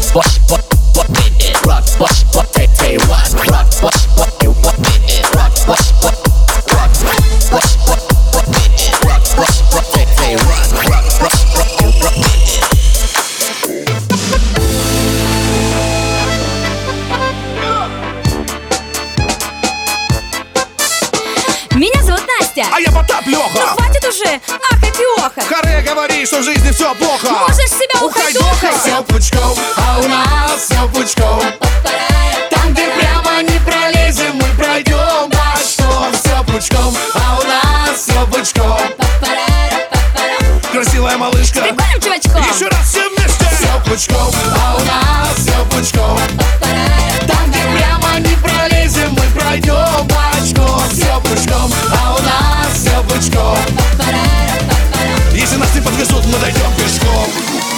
Меня зовут Настя. А я Потап Лёха. Ну хватит уже ахать и охать. Харе говори, что в жизни все плохо. Можешь себя ухайдохать. Все пучком, а у нас все пучком. Там, где прямо не пролезем, мы пройдем бочком. Все пучком, а у нас все пучком. Красивая малышка. Прикольным чувачком. Еще раз все вместе. Все пучком, а у нас все пучком. Там, где прямо не пролезем, мы пройдем бочком. Все пучком, а у нас все пучком. Если нас не подвезут, мы дойдем пешком.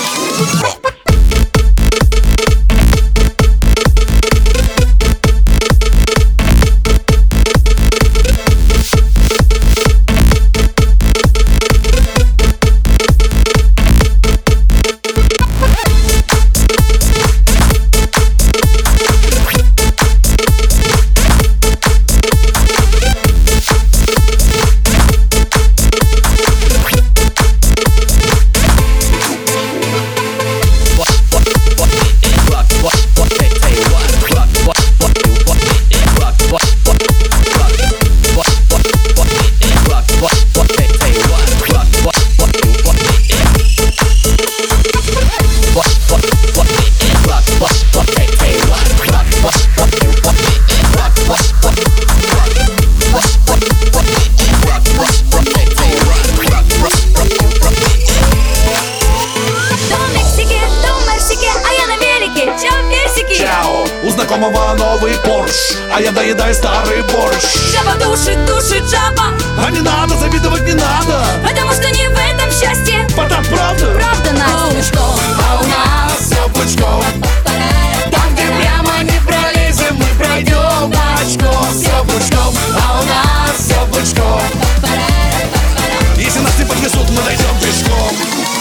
У знакомого новый Порш, а я доедаю старый борщ. Жаба душит жаба. А не надо, завидовать не надо, потому что не в этом счастье. Потап, правда? Правда, Настя. А у нас все пучком. Там, где прямо не пролезем, мы пройдем бочком. Все пучком, а у нас все пучком. Если нас не подвезут, мы дойдем пешком.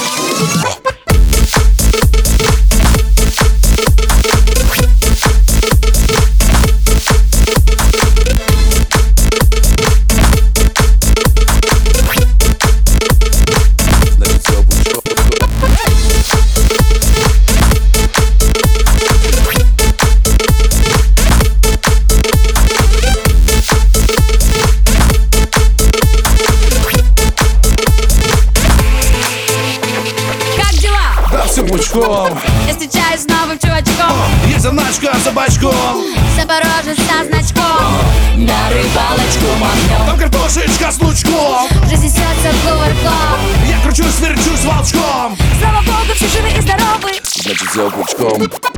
Все пучком. Я встречаюсь с новым чувачком. Есть заначка за бачком. Запорожец со значком. На рыбалочку махнем. Там картошечка с лучком. Жизнь несется кувырком. Я кручусь, верчусь волчком. Слава богу, все живы и здоровы. Значит, все пучком.